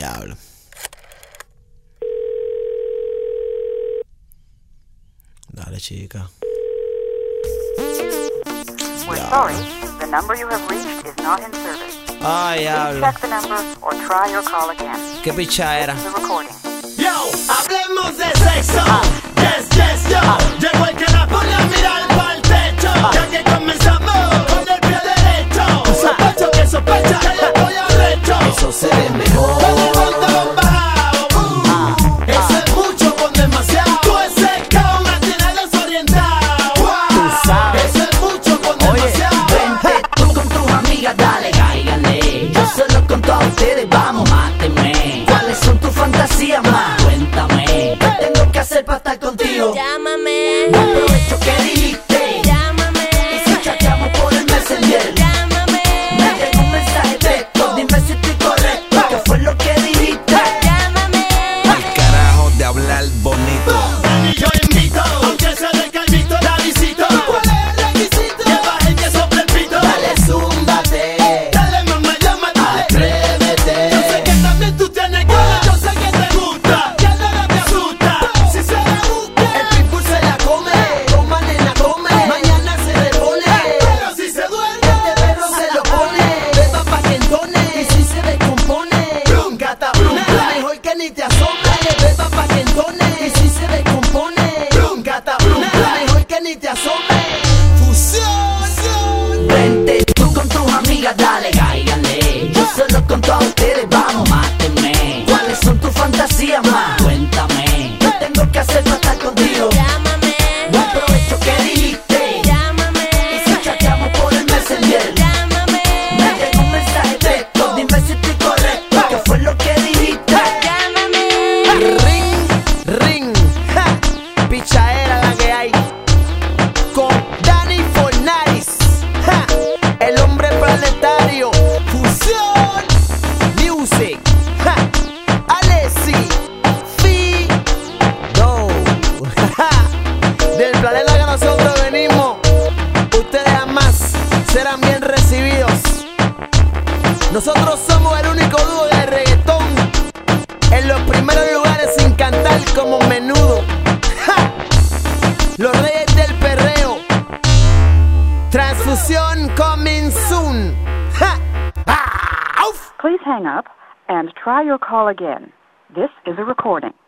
Diablo. Dale, chica. We're sorry, the number you have reached is not in service. Ay, Please diablo. check the number or try your call again. Qué picha era. The recording. Yo, hablemos de sexo. Yes, yes, yo. Llegó el que la pone a mirar pa'l techo. Ya que comenzamos con el pie derecho. Sospecho que sospecha que yo estoy arrecho. Eso se ve mejor. Con el pantalón bajado. Eso es mucho con demasiado. Tú ese cabrón al final desorientado. Eso es mucho con demasiado. Vente tú con tus amigas, dale, cáigale. Yo solo con todos ustedes, vamos, mátenme. ¿Cuáles son tus fantasías más? Cuéntame. ¿Qué tengo que hacer para estar contigo? Llámame, No aprovecho que dijiste. llámame, Y si chateamos por el Messenger, llámame, me llega un mensaje de texto. Dime si estoy correcto. ¿Qué fue lo que dijiste? llámame. Al carajo de hablar bonito. Y yo invito, aunque sea de calvito, la visito. ¿Cuál es el requisito? Que baje que sople el pito. Dale, zúmbate. Dale, mamá, llámate. Atrévete. Yo sé que también tú tienes ganas. Yo sé que te gusta. Que nada te asusta. Si se la busca. El pitbull se la come. Toma, nena, come. Mañana se repone. Pero si se duerme. Este perro se lo pone. Beba pa' que entone. Y si se descompone. Brum, gata, brum, Mejor que ni te asombre. Beba pa' que entone. Y si se descompone. brum, gata, brum. Mejor que ni te asombre. Fusión. Vente tú con tus amigas, dale, cáigale. Yo solo con todos ustedes, vamos, mátenme. ¿Cuáles son tus fantasías más? Cuéntame. ¿Qué tengo que hacer para estar contigo? Llámame, No aprovecho que dijiste. llámame, Y si chateamos por el Messenger, llámame, me llega un mensaje de texto. Dime si estoy correcto. ¿Qué fue lo que dijiste? llámame. Ring, ring. Ja. Picha era la que hay. Con Danny Fornaris. Ja. El hombre planetario. Fusión. Music. Ja. Alessi. Fido. Ja. Del planeta que nosotros venimos, ustedes jamás serán bien recibidos. Nosotros somos el único dúo de reggaetón en los primeros lugares sin cantar como Menudo. ¡Ja! Los reyes del perreo. Transfusión coming soon. ¡Ja! ¡Ah! ¡Auf! Please hang up and try your call again. This is a recording.